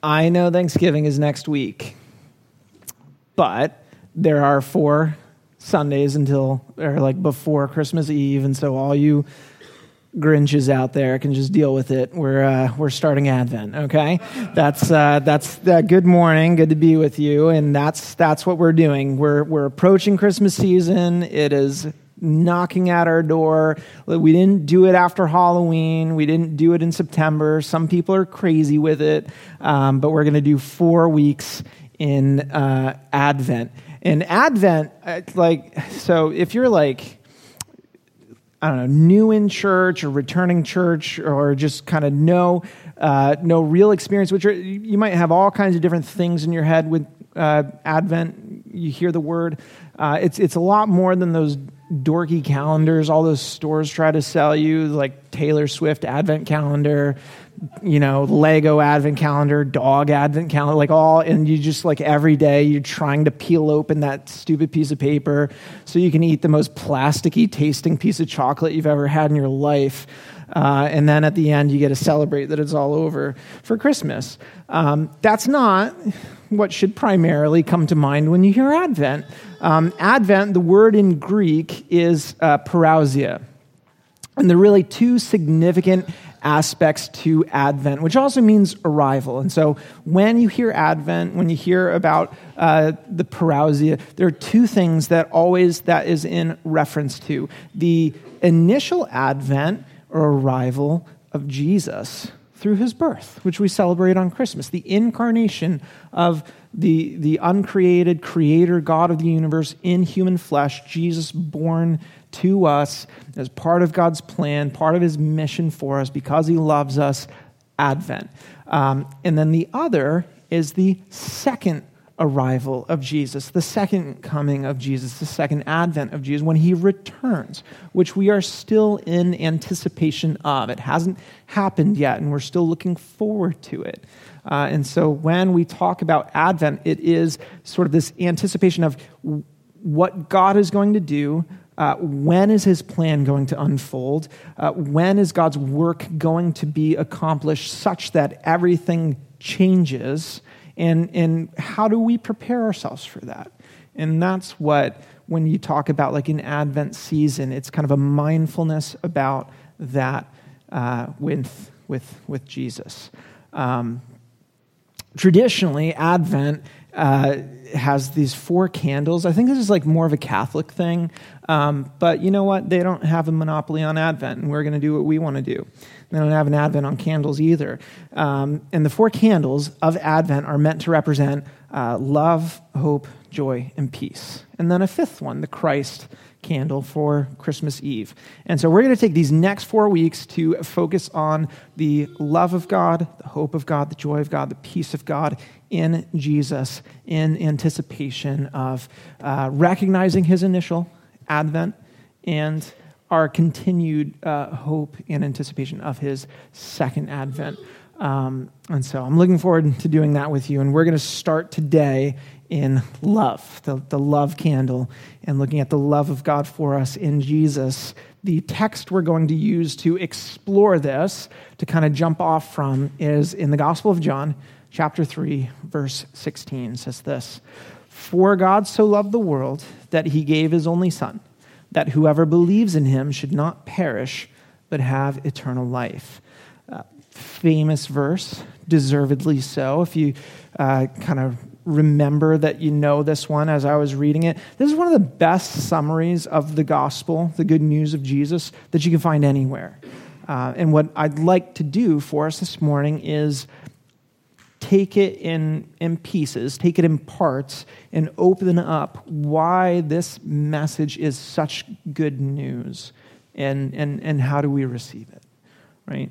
I know Thanksgiving is next week, but there are 4 Sundays before Christmas Eve, and so all you Grinches out there can just deal with it. We're starting Advent, okay? That's good morning, good to be with you, and that's what we're doing. We're approaching Christmas season. It is knocking at our door. We didn't do it after Halloween. We didn't do it in September. Some people are crazy with it, but we're going to do 4 weeks in Advent. And Advent, so if you're new in church or returning church or just kind of no real experience, you might have all kinds of different things in your head with Advent. You hear the word. It's a lot more than those dorky calendars all those stores try to sell you, like Taylor Swift Advent calendar, Lego Advent calendar, dog Advent calendar, and you just every day you're trying to peel open that stupid piece of paper so you can eat the most plasticky tasting piece of chocolate you've ever had in your life. And then at the end, you get to celebrate that it's all over for Christmas. That's not what should primarily come to mind when you hear Advent. Advent, the word in Greek is parousia. And there are really 2 significant aspects to Advent, which also means arrival. And so when you hear Advent, when you hear about the parousia, there are 2 things that is in reference to. The initial Advent or arrival of Jesus through his birth, which we celebrate on Christmas, the incarnation of the uncreated creator God of the universe in human flesh, Jesus born to us as part of God's plan, part of his mission for us because he loves us, Advent. And then the other is the second arrival of Jesus, the second coming of Jesus, the second advent of Jesus, when he returns, which we are still in anticipation of. It hasn't happened yet, and we're still looking forward to it. And so when we talk about Advent, it is sort of this anticipation of what God is going to do. When is his plan going to unfold? When is God's work going to be accomplished such that everything changes? And how do we prepare ourselves for that? And that's what, when you talk about an Advent season, it's kind of a mindfulness about that with Jesus. Traditionally, Advent has these 4 candles. I think this is more of a Catholic thing, but you know what? They don't have a monopoly on Advent, and we're going to do what we want to do. They don't have an Advent on candles either. And the 4 candles of Advent are meant to represent love, hope, joy, and peace. And then a 5th one, the Christ candle for Christmas Eve. And so we're going to take these next 4 weeks to focus on the love of God, the hope of God, the joy of God, the peace of God in Jesus, in anticipation of recognizing his initial advent and our continued hope and anticipation of his second advent. And so I'm looking forward to doing that with you. And we're going to start today in love, the love candle, and looking at the love of God for us in Jesus. The text we're going to use to explore this, to kind of jump off from, is in the Gospel of John, chapter 3, verse 16. It says this: "For God so loved the world that he gave his only Son, that whoever believes in him should not perish, but have eternal life." Famous verse, deservedly so. If you kind of remember that you know this one as I was reading it, this is one of the best summaries of the gospel, the good news of Jesus, that you can find anywhere. And what I'd like to do for us this morning is take it in pieces, take it in parts, and open up why this message is such good news, and how do we receive it, right?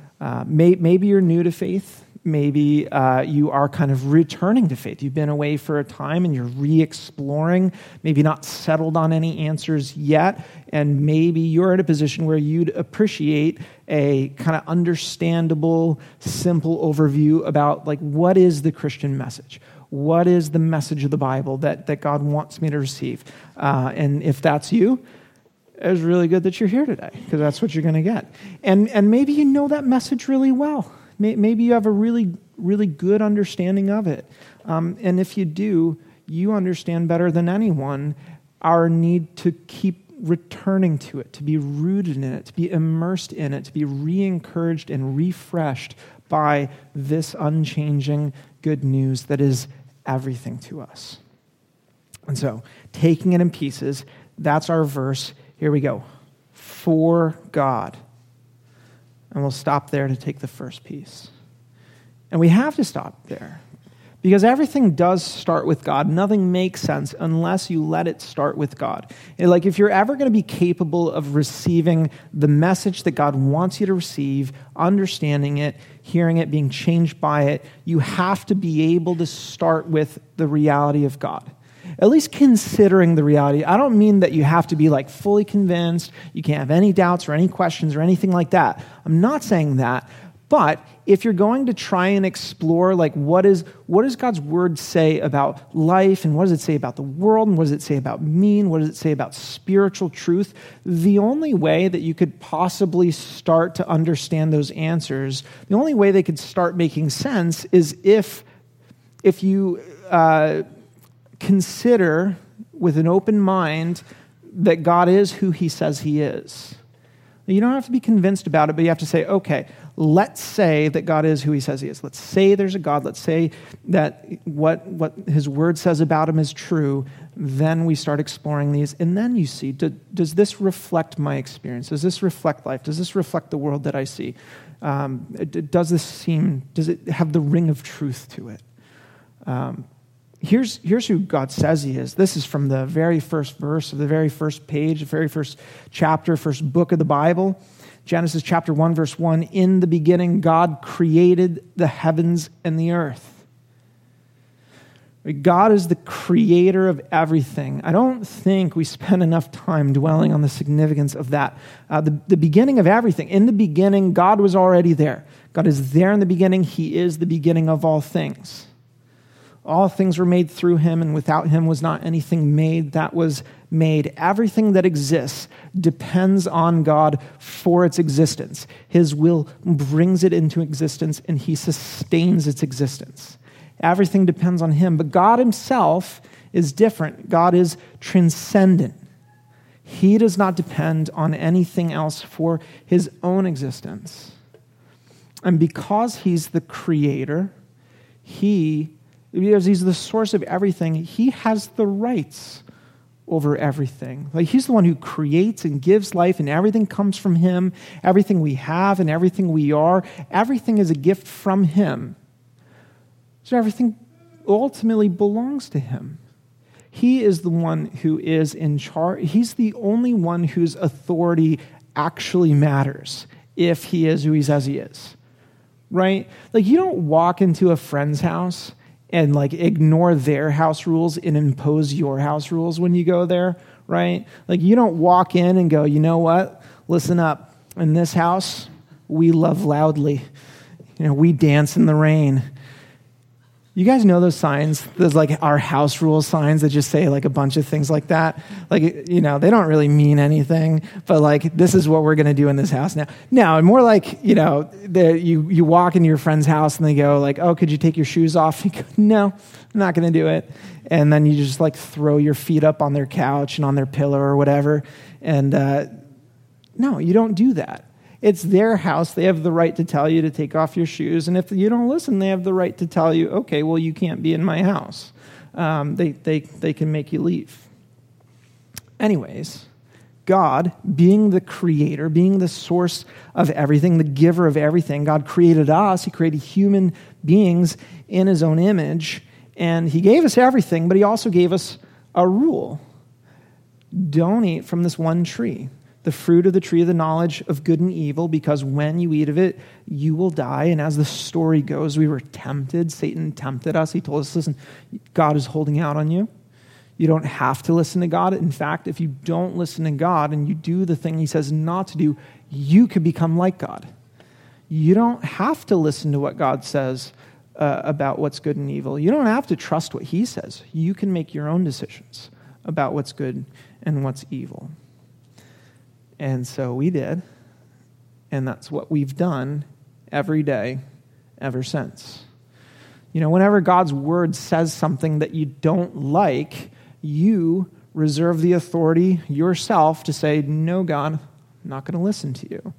Maybe you're new to faith. Maybe you are kind of returning to faith. You've been away for a time and you're re-exploring, maybe not settled on any answers yet, and maybe you're in a position where you'd appreciate a kind of understandable, simple overview about what is the Christian message? What is the message of the Bible that God wants me to receive? And if that's you, it's really good that you're here today, because that's what you're going to get. And maybe you know that message really well. Maybe you have a really, really good understanding of it. And if you do, you understand better than anyone our need to keep returning to it, to be rooted in it, to be immersed in it, to be re-encouraged and refreshed by this unchanging good news that is everything to us. And so, taking it in pieces, that's our verse. Here we go. For God. And we'll stop there to take the first piece. And we have to stop there, because everything does start with God. Nothing makes sense unless you let it start with God. And like, if you're ever going to be capable of receiving the message that God wants you to receive, understanding it, hearing it, being changed by it, you have to be able to start with the reality of God. At least considering the reality. I don't mean that you have to be like fully convinced, you can't have any doubts or any questions or anything like that. I'm not saying that. But if you're going to try and explore, like, what does God's word say about life, and what does it say about the world, and what does it say about me, and what does it say about spiritual truth, the only way that you could possibly start to understand those answers, the only way they could start making sense is if you consider with an open mind that God is who he says he is. You don't have to be convinced about it, but you have to say, okay, let's say that God is who he says he is. Let's say there's a God. Let's say that what his word says about him is true. Then we start exploring these. And then you see, does this reflect my experience? Does this reflect life? Does this reflect the world that I see? Does it have the ring of truth to it? Here's who God says he is. This is from the very first verse of the very first page, the very first chapter, first book of the Bible. Genesis chapter 1, verse 1, in the beginning, God created the heavens and the earth. God is the creator of everything. I don't think we spend enough time dwelling on the significance of that. The beginning of everything. In the beginning, God was already there. God is there in the beginning. He is the beginning of all things. All things were made through him, and without him was not anything made that was made. Everything that exists depends on God for its existence. His will brings it into existence, and he sustains its existence. Everything depends on him, but God himself is different. God is transcendent. He does not depend on anything else for his own existence. And because he's the creator, because he's the source of everything, he has the rights over everything. Like, he's the one who creates and gives life, and everything comes from him. Everything we have and everything we are, everything is a gift from him. So everything ultimately belongs to him. He is the one who is in charge. He's the only one whose authority actually matters if he is who he says he is. Right? Like, you don't walk into a friend's house and like ignore their house rules and impose your house rules when you go there, right? Like, you don't walk in and go, you know what? Listen up. In this house, we love loudly. We dance in the rain. You guys know those signs? Those like our house rule signs that just say like a bunch of things like that. Like, they don't really mean anything, but like, this is what we're going to do in this house now. Now, more like, you walk into your friend's house and they go like, oh, could you take your shoes off? You go, no, I'm not going to do it. And then you just like throw your feet up on their couch and on their pillow or whatever. And no, you don't do that. It's their house. They have the right to tell you to take off your shoes. And if you don't listen, they have the right to tell you, okay, well, you can't be in my house. They can make you leave. Anyways, God, being the creator, being the source of everything, the giver of everything, God created us. He created human beings in his own image. And he gave us everything, but he also gave us a rule. Don't eat from this one tree, the fruit of the tree of the knowledge of good and evil, because when you eat of it, you will die. And as the story goes, we were tempted. Satan tempted us. He told us, listen, God is holding out on you. You don't have to listen to God. In fact, if you don't listen to God and you do the thing he says not to do, you could become like God. You don't have to listen to what God says about what's good and evil. You don't have to trust what he says. You can make your own decisions about what's good and what's evil. And so we did, and that's what we've done every day ever since. Whenever God's word says something that you don't like, you reserve the authority yourself to say, no, God, I'm not going to listen to you.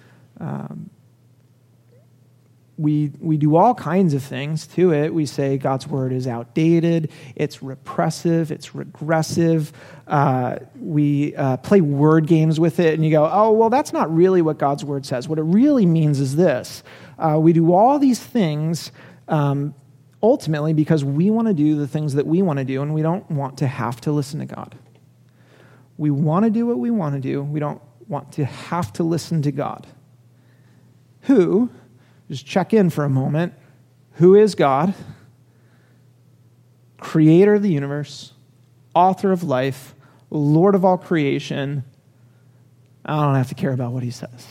We do all kinds of things to it. We say God's word is outdated, it's repressive, it's regressive. We play word games with it, and you go, oh, well, that's not really what God's word says. What it really means is this. We do all these things ultimately because we want to do the things that we want to do, and we don't want to have to listen to God. We want to do what we want to do. We don't want to have to listen to God. Who, just check in for a moment, who is God? Creator of the universe, author of life, Lord of all creation. I don't have to care about what he says.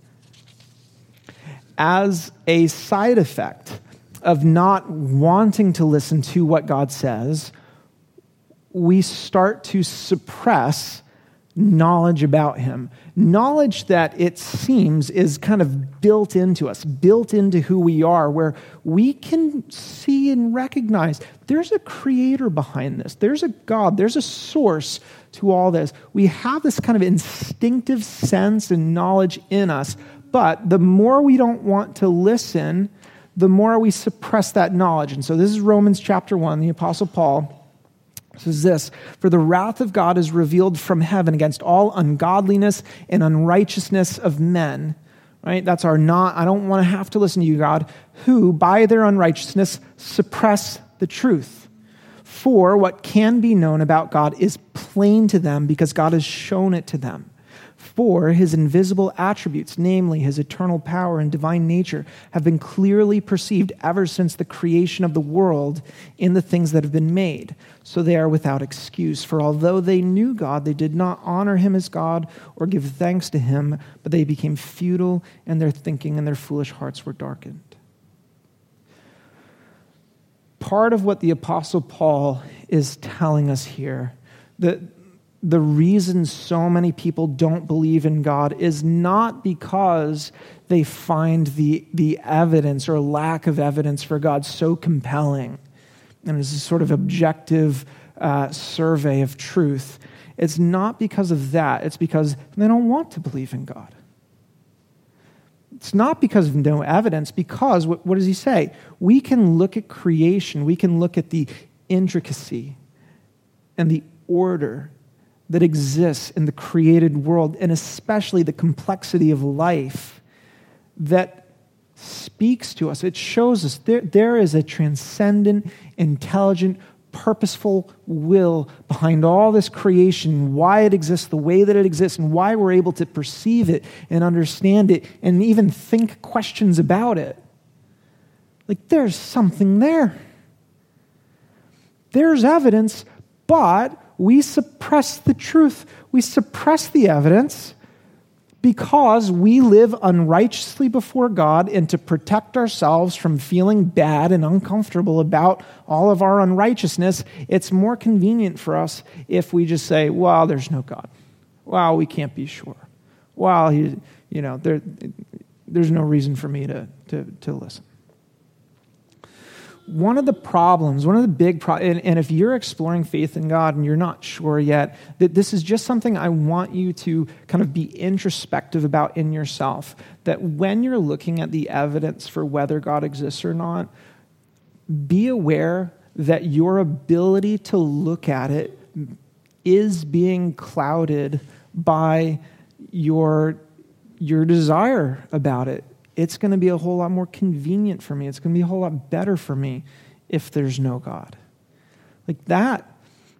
As a side effect of not wanting to listen to what God says, we start to suppress knowledge about him. Knowledge that it seems is kind of built into us, built into who we are, where we can see and recognize there's a creator behind this. There's a God. There's a source to all this. We have this kind of instinctive sense and knowledge in us, but the more we don't want to listen, the more we suppress that knowledge. And so this is Romans chapter 1. The Apostle Paul says this, for the wrath of God is revealed from heaven against all ungodliness and unrighteousness of men. Right? That's our I don't want to have to listen to you, God, who by their unrighteousness suppress the truth. For what can be known about God is plain to them because God has shown it to them. For his invisible attributes, namely his eternal power and divine nature, have been clearly perceived ever since the creation of the world in the things that have been made. So they are without excuse. For although they knew God, they did not honor him as God or give thanks to him, but they became futile in their thinking and their foolish hearts were darkened. Part of what the Apostle Paul is telling us here, the reason so many people don't believe in God is not because they find the evidence or lack of evidence for God so compelling, and it's a sort of objective survey of truth. It's not because of that. It's because they don't want to believe in God. It's not because of no evidence, because what does he say? We can look at creation, we can look at the intricacy and the order that exists in the created world, and especially the complexity of life that speaks to us. It shows us there is a transcendent, intelligent, purposeful will behind all this creation, why it exists the way that it exists, and why we're able to perceive it and understand it and even think questions about it. Like, there's something there. There's evidence, but we suppress the truth. We suppress the evidence because we live unrighteously before God, and to protect ourselves from feeling bad and uncomfortable about all of our unrighteousness, it's more convenient for us if we just say, well, there's no God. Well, we can't be sure. Well, there's no reason for me to listen. One of the big problems, and if you're exploring faith in God and you're not sure yet, that this is just something I want you to kind of be introspective about in yourself, that when you're looking at the evidence for whether God exists or not, be aware that your ability to look at it is being clouded by your desire about it. It's going to be a whole lot more convenient for me. It's going to be a whole lot better for me if there's no God. Like that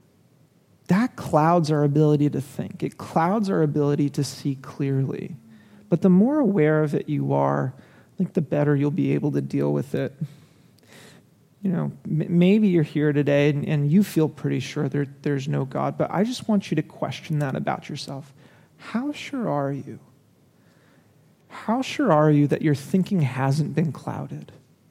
clouds our ability to think. It clouds our ability to see clearly. But the more aware of it you are, like the better you'll be able to deal with it. Maybe you're here today and you feel pretty sure there's no God, but I just want you to question that about yourself. How sure are you? How sure are you that your thinking hasn't been clouded?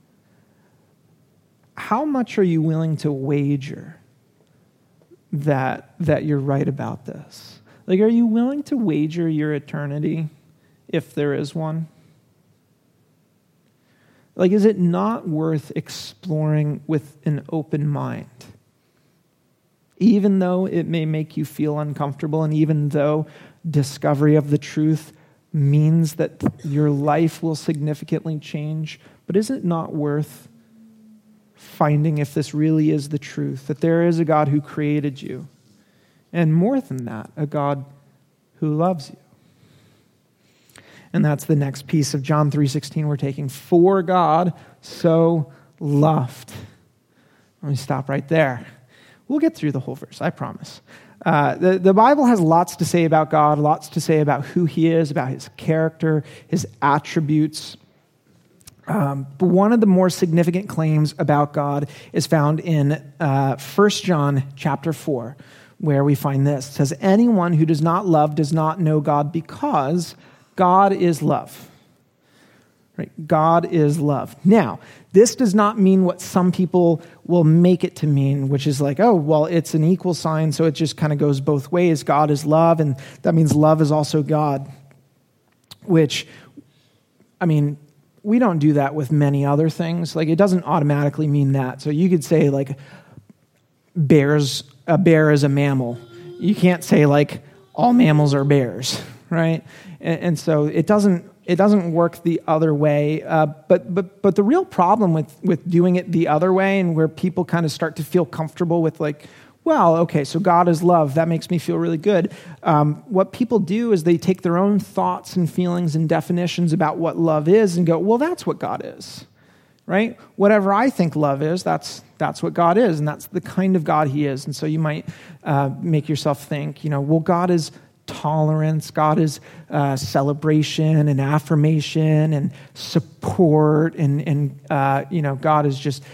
How much are you willing to wager that you're right about this? Like, are you willing to wager your eternity if there is one? Like, is it not worth exploring with an open mind? Even though it may make you feel uncomfortable, and even though discovery of the truth means that your life will significantly change, but is it not worth finding if this really is the truth, that there is a God who created you, and more than that, a God who loves you? And that's the next piece of John 3:16 we're taking. For God so loved. Let me stop right there. We'll get through the whole verse, I promise. The Bible has lots to say about God, lots to say about who he is, about his character, his attributes. But one of the more significant claims about God is found in 1 John chapter 4, where we find this. It says, anyone who does not love does not know God, because God is love. Right? God is love. Now, this does not mean what some people will make it to mean, which is like, oh, well, it's an equal sign, so it just kind of goes both ways. God is love, and that means love is also God. Which, I mean, we don't do that with many other things. Like, it doesn't automatically mean that. So you could say, like, a bear is a mammal. You can't say, like, all mammals are bears, right? And so it doesn't work the other way. But the real problem with doing it the other way, and where people kind of start to feel comfortable with, like, well, okay, so God is love. That makes me feel really good. What people do is they take their own thoughts and feelings and definitions about what love is and go, well, that's what God is, right? Whatever I think love is, that's what God is, and that's the kind of God he is. And so you might make yourself think, well, God is tolerance, God is celebration and affirmation and support, and God is just,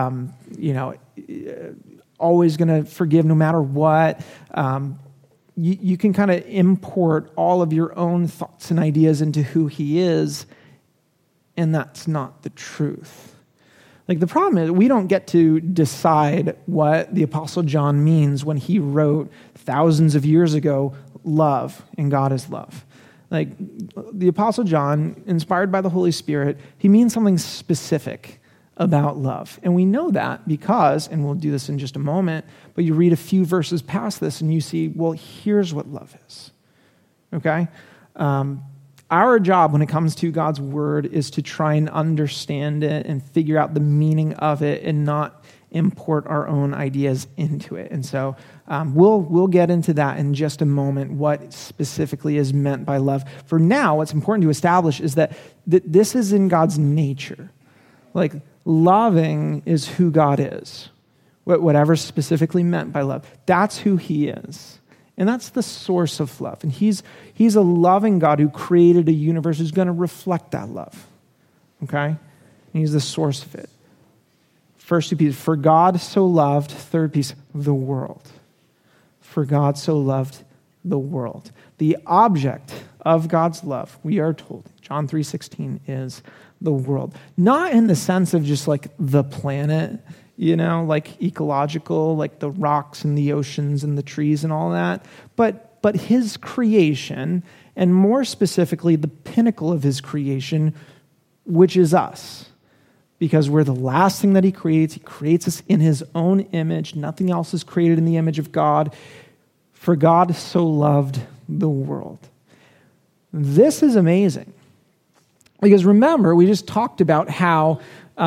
always going to forgive no matter what. You can kind of import all of your own thoughts and ideas into who he is, and that's not the truth. Like, the problem is we don't get to decide what the Apostle John means when he wrote thousands of years ago, love, and God is love. Like, the Apostle John, inspired by the Holy Spirit, he means something specific about love. And we know that because, and we'll do this in just a moment, but you read a few verses past this and you see, well, here's what love is. Okay? Our job when it comes to God's word is to try and understand it and figure out the meaning of it and not import our own ideas into it. And so we'll get into that in just a moment, what specifically is meant by love. For now, what's important to establish is that this is in God's nature. Like, loving is who God is. Whatever's specifically meant by love, that's who he is. And that's the source of love. And he's a loving God who created a universe who's going to reflect that love. Okay? And he's the source of it. First two pieces, for God so loved. Third piece, the world. For God so loved the world. The object of God's love, we are told, John 3:16, is the world. Not in the sense of just like the planet, like ecological, like the rocks and the oceans and the trees and all that, but his creation, and more specifically, the pinnacle of his creation, which is us. Because we're the last thing that he creates. He creates us in his own image. Nothing else is created in the image of God. For God so loved the world. This is amazing. Because remember, we just talked about how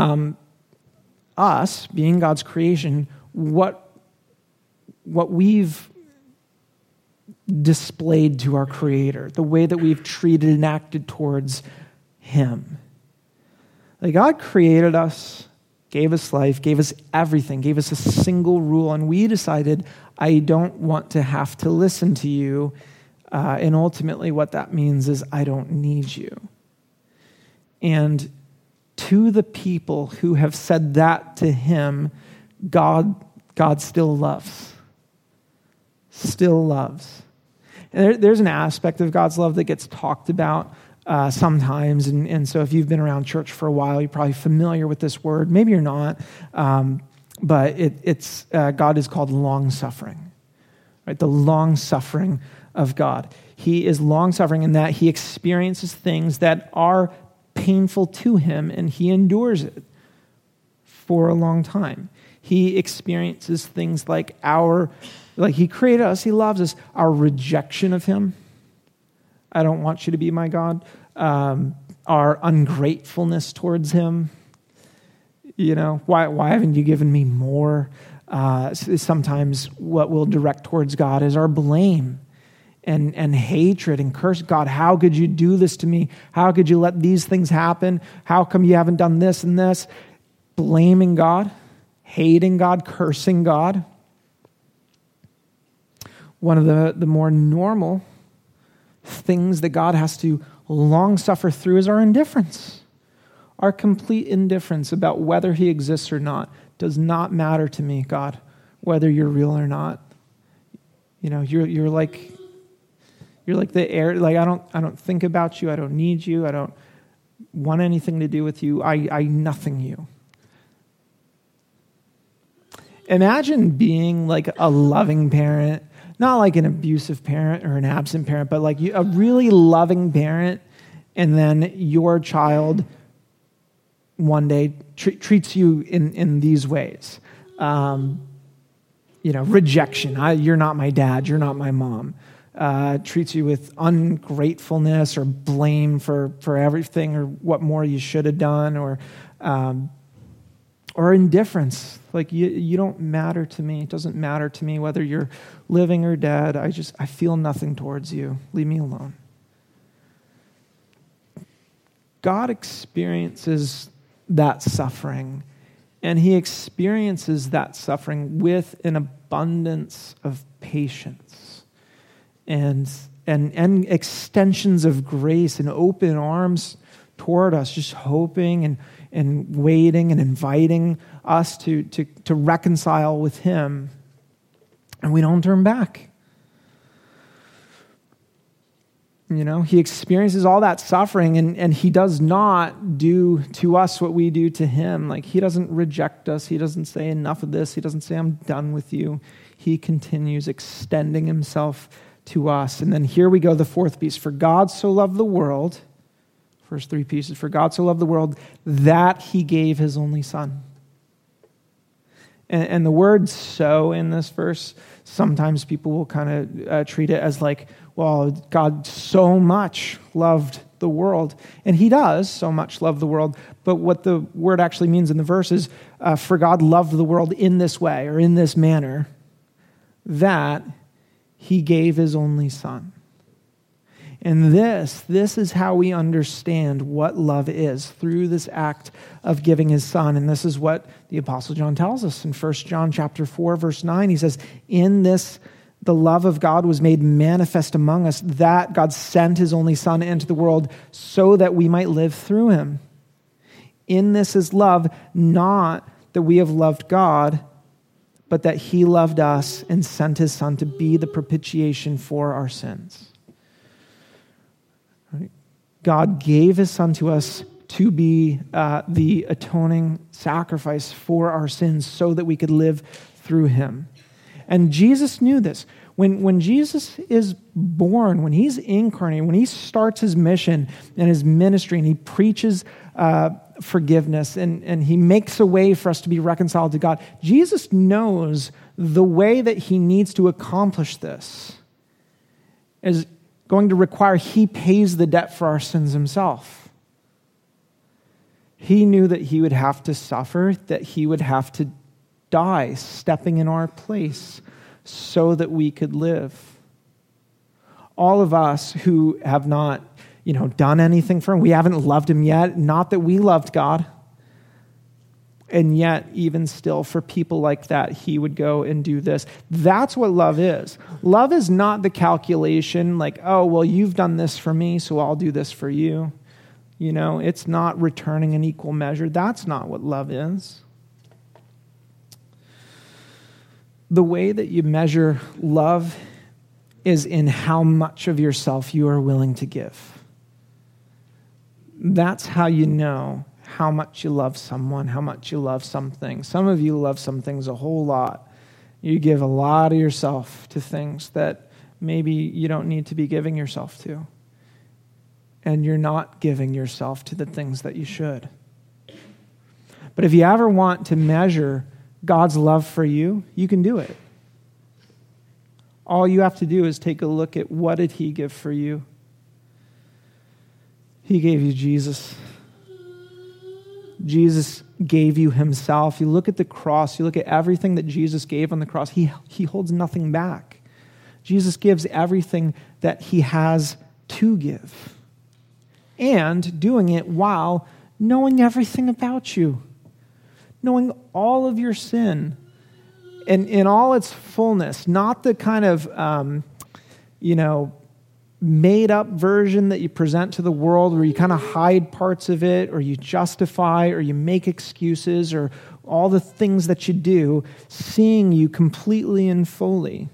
us, being God's creation, what we've displayed to our Creator, the way that we've treated and acted towards him. Like, God created us, gave us life, gave us everything, gave us a single rule, and we decided, I don't want to have to listen to you, and ultimately what that means is I don't need you. And to the people who have said that to him, God still loves. Still loves. And there's an aspect of God's love that gets talked about sometimes, and so if you've been around church for a while, you're probably familiar with this word. Maybe you're not, but it's God is called long-suffering, right? The long-suffering of God. He is long-suffering in that he experiences things that are painful to him, and he endures it for a long time. He experiences things like he created us, he loves us, our rejection of him. I don't want you to be my God. Our ungratefulness towards him. Why haven't you given me more? Sometimes what we'll direct towards God is our blame and hatred and curse. God, how could you do this to me? How could you let these things happen? How come you haven't done this and this? Blaming God, hating God, cursing God. One of the more normal things that God has to long suffer through is our indifference. Our complete indifference about whether he exists or not does not matter to me, God, whether you're real or not. You're like the air. Like I don't think about you. I don't need you. I don't want anything to do with you. I nothing you. Imagine being like a loving parent, not like an abusive parent or an absent parent, but like a really loving parent, and then your child one day treats you in these ways. Rejection. You're not my dad. You're not my mom. Treats you with ungratefulness or blame for everything or what more you should have done, or indifference. Like you don't matter to me. It doesn't matter to me whether you're living or dead. I feel nothing towards you. Leave me alone. God experiences that suffering, and he experiences that suffering with an abundance of patience and extensions of grace and open arms toward us, just hoping and waiting and inviting us to reconcile with him, and we don't turn back. He experiences all that suffering, and he does not do to us what we do to him. Like, he doesn't reject us. He doesn't say enough of this. He doesn't say, I'm done with you. He continues extending himself to us. And then here we go, the fourth piece. For God so loved the world, first three pieces. For God so loved the world that he gave his only son. And the word so in this verse, sometimes people will kind of treat it as like, well, God so much loved the world. And he does so much love the world. But what the word actually means in the verse is, for God loved the world in this way or in this manner, that he gave his only son. And this is how we understand what love is, through this act of giving his son. And this is what the Apostle John tells us in 1 John chapter 4, verse 9. He says, in this, the love of God was made manifest among us, that God sent his only son into the world so that we might live through him. In this is love, not that we have loved God, but that he loved us and sent his son to be the propitiation for our sins. God gave his son to us to be the atoning sacrifice for our sins so that we could live through him. And Jesus knew this. When Jesus is born, when he's incarnate, when he starts his mission and his ministry, and he preaches forgiveness, and he makes a way for us to be reconciled to God, Jesus knows the way that he needs to accomplish this is going to require he pays the debt for our sins himself. He knew that he would have to suffer, that he would have to die, stepping in our place so that we could live. All of us who have not, done anything for him, we haven't loved him yet, not that we loved God. And yet, even still, for people like that, he would go and do this. That's what love is. Love is not the calculation like, oh, well, you've done this for me, so I'll do this for you. It's not returning an equal measure. That's not what love is. The way that you measure love is in how much of yourself you are willing to give. That's how you know how much you love someone, how much you love something. Some of you love some things a whole lot. You give a lot of yourself to things that maybe you don't need to be giving yourself to. and you're not giving yourself to the things that you should. But if you ever want to measure God's love for you, you can do it. All you have to do is take a look at what did he give for you. He gave you Jesus. Jesus gave you himself. You look at the cross, you look at everything that Jesus gave on the cross, he holds nothing back. Jesus gives everything that he has to give. And doing it while knowing everything about you. Knowing all of your sin in all its fullness, not the kind of, made-up version that you present to the world where you kind of hide parts of it, or you justify, or you make excuses, or all the things that you do, seeing you completely and fully.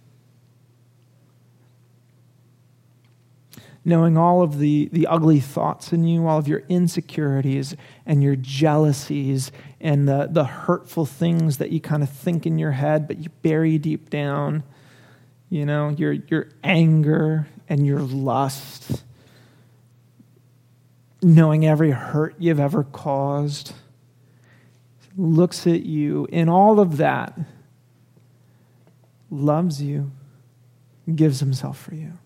Knowing all of the ugly thoughts in you, all of your insecurities and your jealousies and the hurtful things that you kind of think in your head, but you bury deep down. Your anger and your lust. Knowing every hurt you've ever caused. Looks at you in all of that. Loves you. Gives himself for you.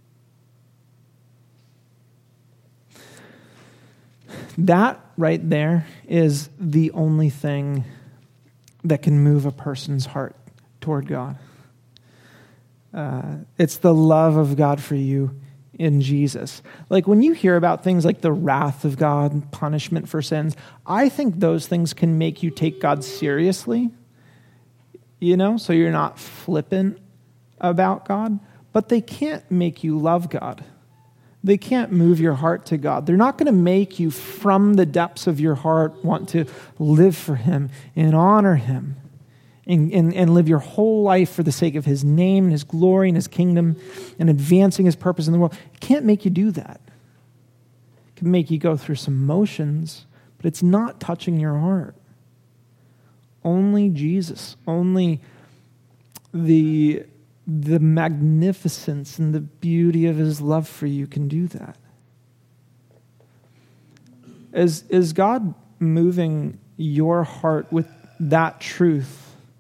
That right there is the only thing that can move a person's heart toward God. It's the love of God for you in Jesus. Like when you hear about things like the wrath of God, punishment for sins, I think those things can make you take God seriously, so you're not flippant about God, but they can't make you love God. They can't move your heart to God. They're not going to make you, from the depths of your heart, want to live for him and honor him and live your whole life for the sake of his name and his glory and his kingdom and advancing his purpose in the world. It can't make you do that. It can make you go through some motions, but it's not touching your heart. Only Jesus, only the magnificence and the beauty of his love for you can do that. Is God moving your heart with that truth?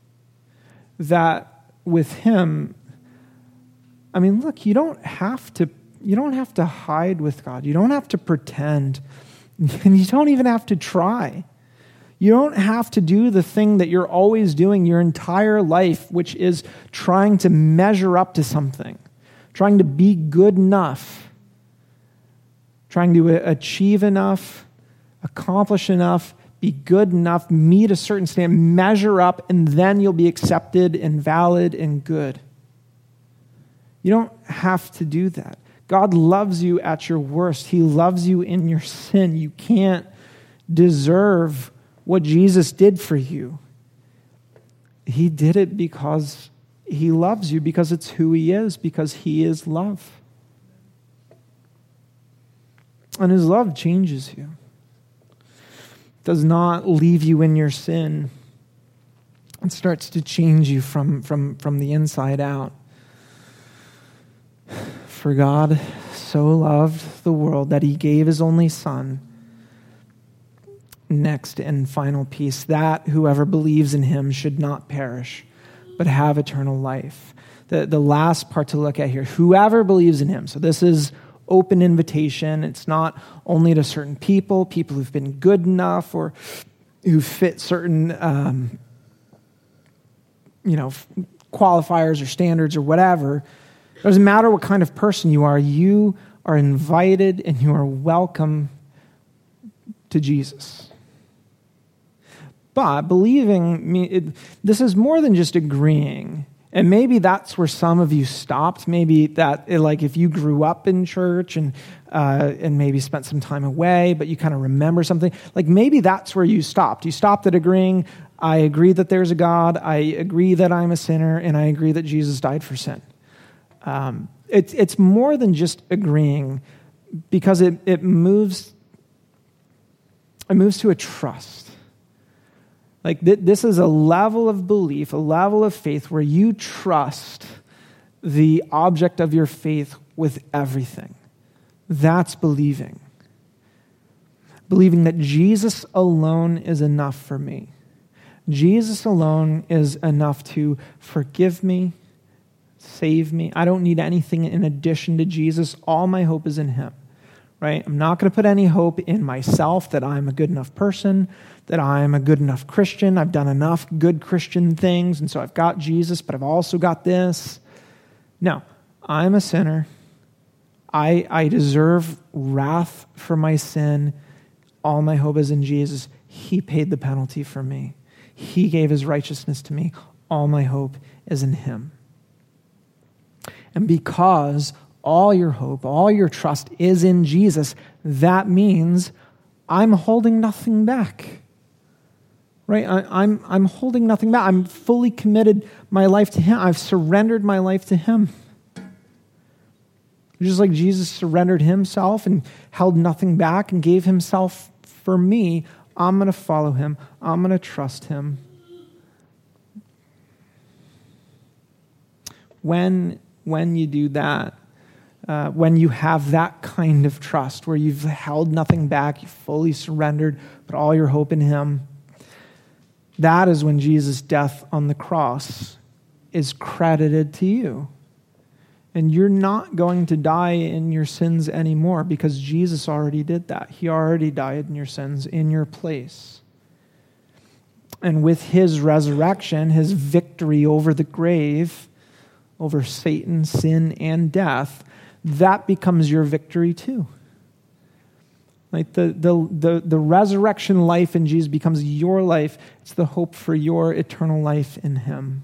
That with him, look, you don't have to hide with God. You don't have to pretend. And you don't even have to try. You don't have to do the thing that you're always doing your entire life, which is trying to measure up to something, trying to be good enough, trying to achieve enough, accomplish enough, be good enough, meet a certain standard, measure up, and then you'll be accepted and valid and good. You don't have to do that. God loves you at your worst. He loves you in your sin. You can't deserve what Jesus did for you. He did it because he loves you, because it's who he is, because he is love. And his love changes you. Does not leave you in your sin. It starts to change you from the inside out. For God so loved the world that he gave his only Son. Next and final piece, that whoever believes in him should not perish, but have eternal life. The last part to look at here, whoever believes in him. So this is open invitation. It's not only to certain people who've been good enough or who fit certain qualifiers or standards or whatever. It doesn't matter what kind of person you are invited and you are welcome to Jesus. But believing, this is more than just agreeing. And maybe that's where some of you stopped. Maybe that, like if you grew up in church and maybe spent some time away, but you kind of remember something, like maybe that's where you stopped. You stopped at agreeing, I agree that there's a God, I agree that I'm a sinner, and I agree that Jesus died for sin. It's more than just agreeing, because it moves to a trust. Like this is a level of belief, a level of faith where you trust the object of your faith with everything. That's believing. Believing that Jesus alone is enough for me. Jesus alone is enough to forgive me, save me. I don't need anything in addition to Jesus. All my hope is in him, right? I'm not going to put any hope in myself that I'm a good enough person, that I'm a good enough Christian. I've done enough good Christian things, and so I've got Jesus, but I've also got this. No, I'm a sinner. I deserve wrath for my sin. All my hope is in Jesus. He paid the penalty for me. He gave his righteousness to me. All my hope is in him. And because all your hope, all your trust is in Jesus, that means I'm holding nothing back. Right? I'm holding nothing back. I'm fully committed my life to him. I've surrendered my life to him. Just like Jesus surrendered himself and held nothing back and gave himself for me, I'm going to follow him. I'm going to trust him. When you do that, when you have that kind of trust where you've held nothing back, you've fully surrendered, put all your hope in him, that is when Jesus' death on the cross is credited to you. And you're not going to die in your sins anymore because Jesus already did that. He already died in your sins in your place. And with his resurrection, his victory over the grave, over Satan, sin, and death, that becomes your victory too. Like the resurrection life in Jesus becomes your life. It's the hope for your eternal life in him.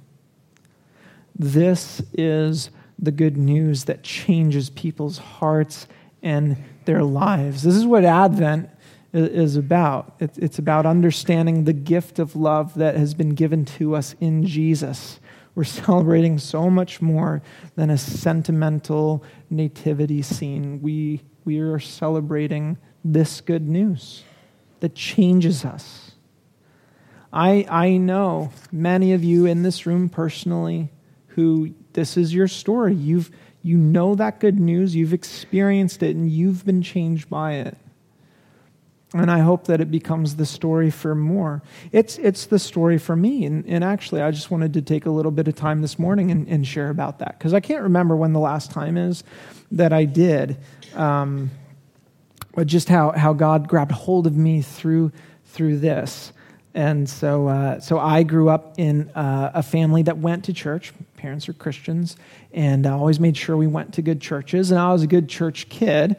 This is the good news that changes people's hearts and their lives. This is what Advent is about. It's about understanding the gift of love that has been given to us in Jesus. We're celebrating so much more than a sentimental nativity scene. We are celebrating this good news that changes us. I know many of you in this room personally who this is your story. You know that good news, you've experienced it, and you've been changed by it. And I hope that it becomes the story for more. It's the story for me. And actually, I just wanted to take a little bit of time this morning and share about that. Because I can't remember when the last time is that I did. But just how God grabbed hold of me through this. And so I grew up in a family that went to church. Parents are Christians. And I always made sure we went to good churches. And I was a good church kid.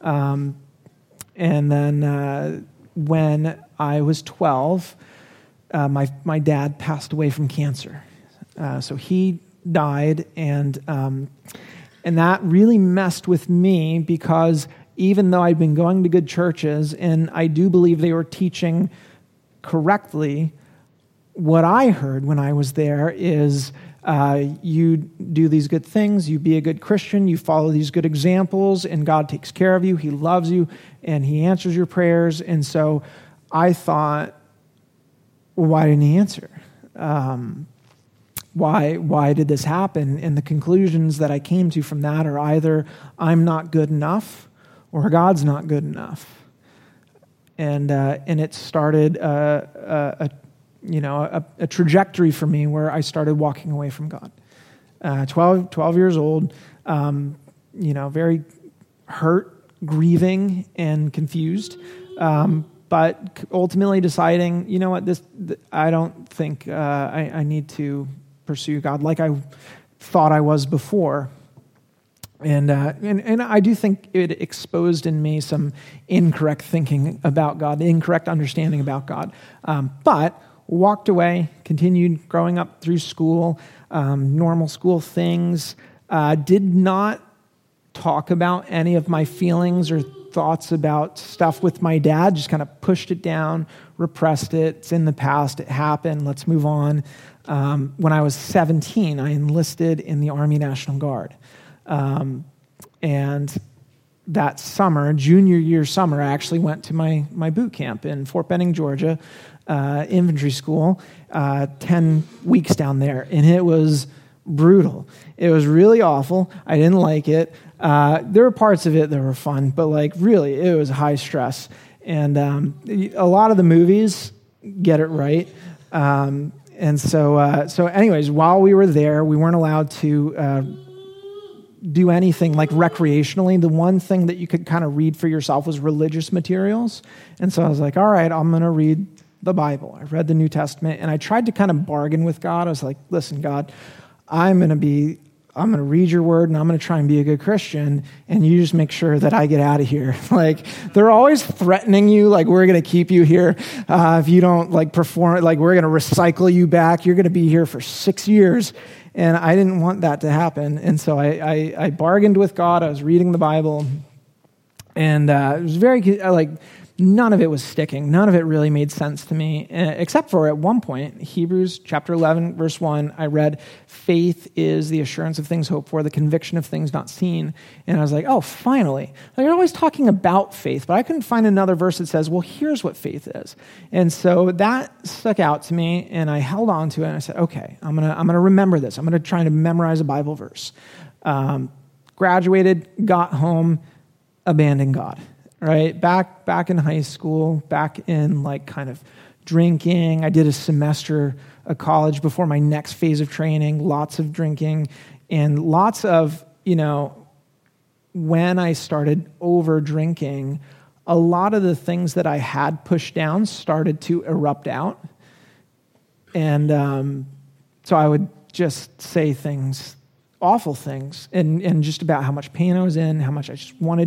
And then when I was 12, my dad passed away from cancer. So he died, and that really messed with me because even though I'd been going to good churches, and I do believe they were teaching correctly, what I heard when I was there is you do these good things, you be a good Christian, you follow these good examples, and God takes care of you, he loves you, and he answers your prayers. And so I thought, well, why didn't he answer? Why did this happen? And the conclusions that I came to from that are either I'm not good enough or God's not good enough. And it started a trajectory for me where I started walking away from God. 12 years old, very hurt, grieving, and confused, but ultimately deciding, you know what, I don't think I need to pursue God like I thought I was before. And I do think it exposed in me some incorrect thinking about God, incorrect understanding about God. But walked away, continued growing up through school, normal school things, did not talk about any of my feelings or thoughts about stuff with my dad, just kind of pushed it down, repressed it. It's in the past, it happened, let's move on. When I was 17, I enlisted in the Army National Guard. And that summer, junior year summer, I actually went to my boot camp in Fort Benning, Georgia, infantry school, 10 weeks down there. And it was brutal. It was really awful. I didn't like it. There were parts of it that were fun, but really, it was high stress. And a lot of the movies get it right. So anyways, while we were there, we weren't allowed to do anything recreationally. The one thing that you could kind of read for yourself was religious materials. And so I was like, all right, I'm going to read the Bible. I read the New Testament, and I tried to kind of bargain with God. I was like, listen, God, I'm going to read your word, and I'm going to try and be a good Christian, and you just make sure that I get out of here. They're always threatening you, we're going to keep you here. If you don't perform, we're going to recycle you back. You're going to be here for 6 years. And I didn't want that to happen. And so I bargained with God. I was reading the Bible, and it was very, none of it was sticking. None of it really made sense to me, except for at one point, Hebrews chapter 11, verse 1, I read, faith is the assurance of things hoped for, the conviction of things not seen. And I was like, oh, finally. You're always talking about faith, but I couldn't find another verse that says, well, here's what faith is. And so that stuck out to me, and I held on to it, and I said, okay, I'm gonna remember this. I'm gonna try to memorize a Bible verse. Graduated, got home, abandoned God. Right, back in high school, back in kind of drinking. I did a semester of college before my next phase of training, lots of drinking, and lots of, when I started over drinking, a lot of the things that I had pushed down started to erupt out. And so I would just say things, awful things, and just about how much pain I was in, how much I just wanted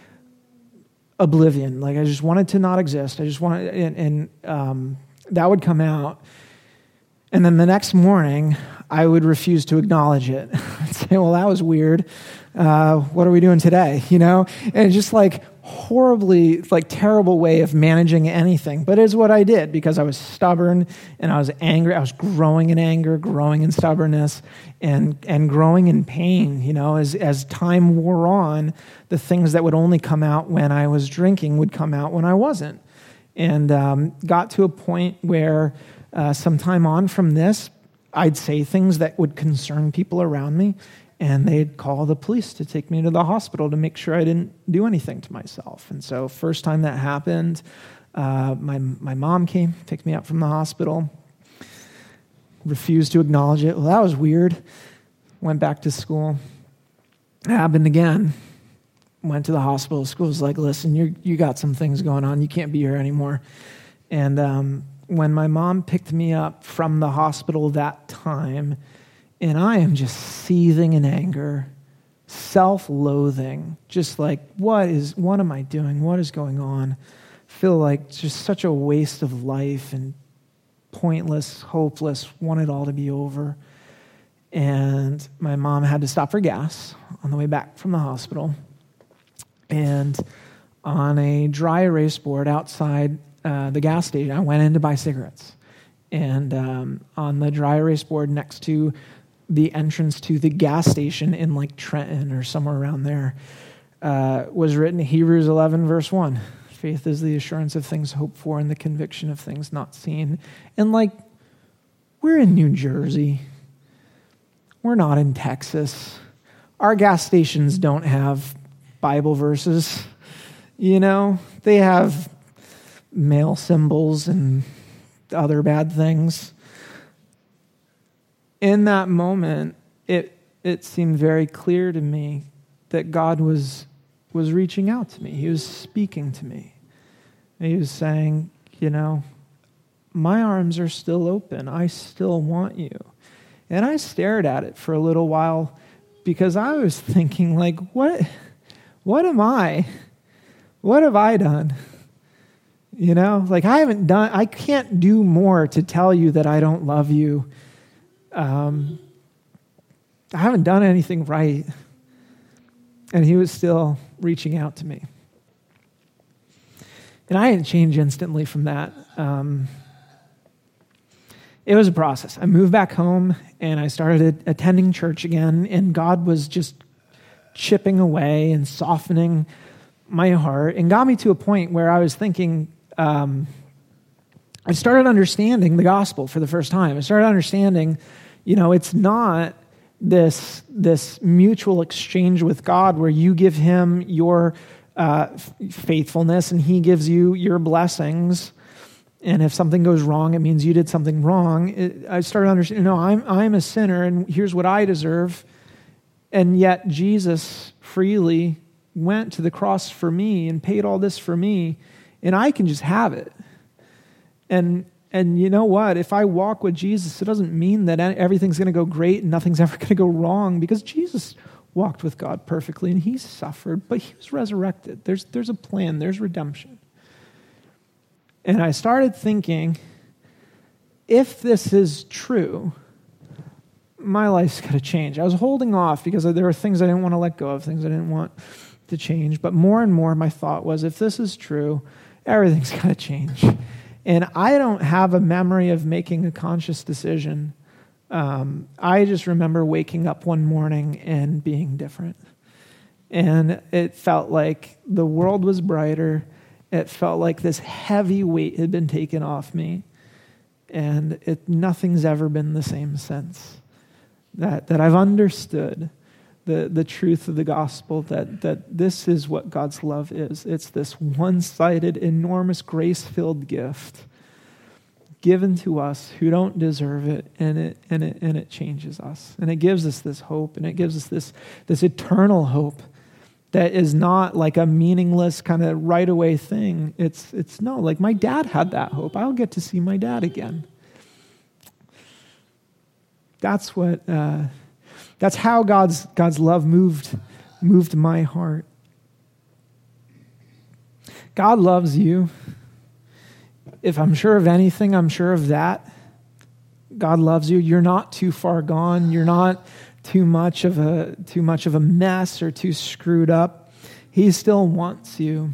oblivion. I just wanted to not exist. I just wanted, and that would come out. And then the next morning, I would refuse to acknowledge it. I'd say, well, that was weird. What are we doing today? And just horribly, terrible way of managing anything. But it's what I did because I was stubborn and I was angry. I was growing in anger, growing in stubbornness, and growing in pain. As time wore on, the things that would only come out when I was drinking would come out when I wasn't. And got to a point where sometime on from this, I'd say things that would concern people around me, and they'd call the police to take me to the hospital to make sure I didn't do anything to myself. And so first time that happened, my mom came, picked me up from the hospital, refused to acknowledge it. Well, that was weird. Went back to school. It happened again. Went to the hospital. School was like, listen, you got some things going on. You can't be here anymore. And when my mom picked me up from the hospital that time, and I am just seething in anger, self-loathing, just what am I doing? What is going on? Feel like just such a waste of life and pointless, hopeless, want it all to be over. And my mom had to stop for gas on the way back from the hospital. And on a dry erase board outside the gas station, I went in to buy cigarettes. And on the dry erase board next to the entrance to the gas station in Trenton or somewhere around there was written Hebrews 11, verse 1. Faith is the assurance of things hoped for and the conviction of things not seen. And we're in New Jersey. We're not in Texas. Our gas stations don't have Bible verses. They have male symbols and other bad things. In that moment, it seemed very clear to me that God was reaching out to me. He was speaking to me. He was saying, my arms are still open. I still want you. And I stared at it for a little while because I was thinking, what am I? What have I done? I can't do more to tell you that I don't love you. I haven't done anything right. And he was still reaching out to me. And I didn't change instantly from that. It was a process. I moved back home and I started attending church again, and God was just chipping away and softening my heart and got me to a point where I was thinking, I started understanding the gospel for the first time. I started understanding, it's not this mutual exchange with God where you give him your faithfulness and he gives you your blessings. And if something goes wrong, it means you did something wrong. I started understanding, no, I'm a sinner and here's what I deserve. And yet Jesus freely went to the cross for me and paid all this for me, and I can just have it. And you know what? If I walk with Jesus, it doesn't mean that everything's going to go great and nothing's ever going to go wrong, because Jesus walked with God perfectly and he suffered, but he was resurrected. There's a plan. There's redemption. And I started thinking, if this is true, my life's got to change. I was holding off because there were things I didn't want to let go of, things I didn't want to change. But more and more, my thought was, if this is true, everything's got to change. And I don't have a memory of making a conscious decision. I just remember waking up one morning and being different. And it felt like the world was brighter. It felt like this heavy weight had been taken off me. And nothing's ever been the same since. That I've understood the truth of the gospel, that this is what God's love is. It's this one-sided, enormous, grace-filled gift given to us who don't deserve it, and it changes us. And it gives us this hope, and it gives us this eternal hope that is not like a meaningless kind of right-away thing. It's no, like my dad had that hope. I'll get to see my dad again. That's how God's love moved my heart. God loves you. If I'm sure of anything, I'm sure of that. God loves you. You're not too far gone. You're not too much of a mess or too screwed up. He still wants you.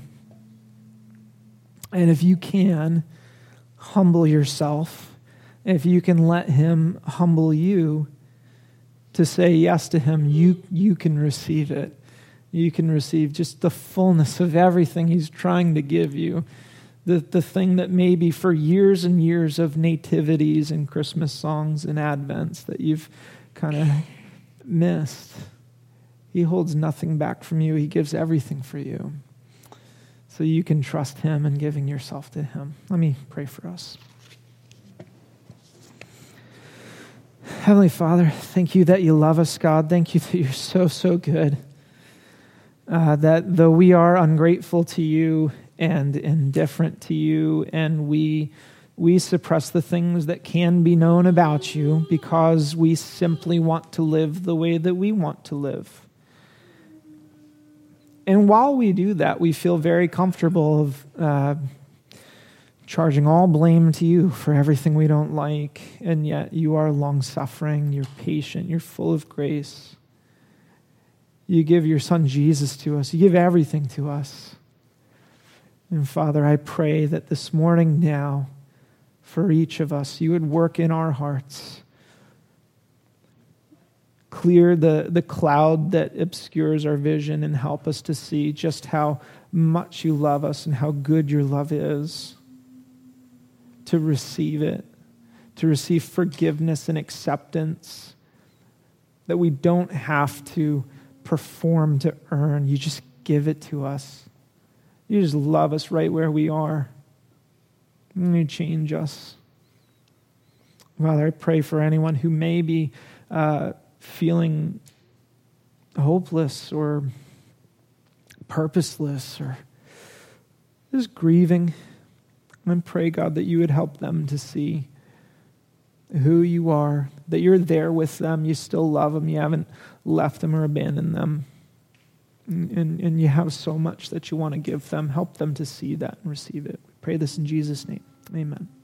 And if you can, humble yourself. If you can let him humble you to say yes to him, you can receive it. You can receive just the fullness of everything he's trying to give you. The thing that maybe for years and years of nativities and Christmas songs and Advents that you've kind of missed. He holds nothing back from you. He gives everything for you. So you can trust him in giving yourself to him. Let me pray for us. Heavenly Father, thank you that you love us, God. Thank you that you're so, so good. That though we are ungrateful to you and indifferent to you, and we suppress the things that can be known about you because we simply want to live the way that we want to live. And while we do that, we feel very comfortable of charging all blame to you for everything we don't like, and yet you are long-suffering, you're patient, you're full of grace. You give your son Jesus to us. You give everything to us. And Father, I pray that this morning now, for each of us, you would work in our hearts. Clear the cloud that obscures our vision and help us to see just how much you love us and how good your love is. To receive it, to receive forgiveness and acceptance, that we don't have to perform to earn. You just give it to us. You just love us right where we are. And you change us. Father, I pray for anyone who may be feeling hopeless or purposeless or just grieving. And pray, God, that you would help them to see who you are, that you're there with them, you still love them, you haven't left them or abandoned them. And you have so much that you want to give them. Help them to see that and receive it. We pray this in Jesus' name. Amen.